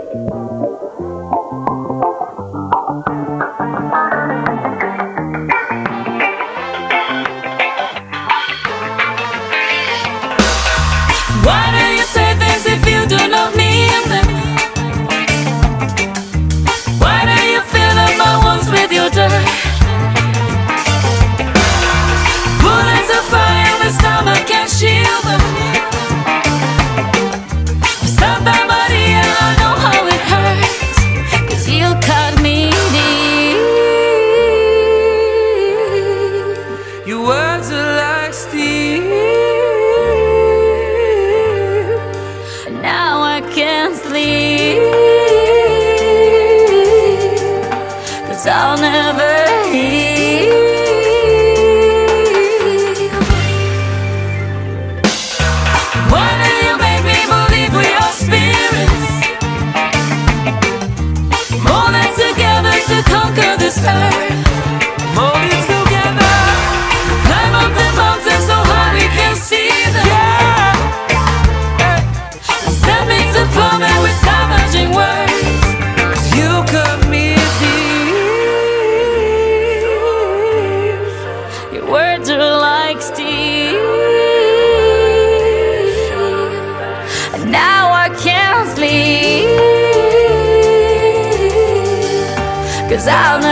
Why do you say things if you do not mean them? Why do you fill up my wounds with your dirt? Bullets of fire in the stomach can't shield them. Santa Maria, I know how it hurts, 'cause you cut me deep. Your words are like steel. Now I can't sleep, 'cause I'll never heal. Why do you make me believe we are spirits, molded together to conquer this earth? Molded together, climb up the mountains so high we can see them. Send me to plummet with savaging words, 'cause you cut me deep. Your words are like steel. And now I can't sleep, 'cause I'll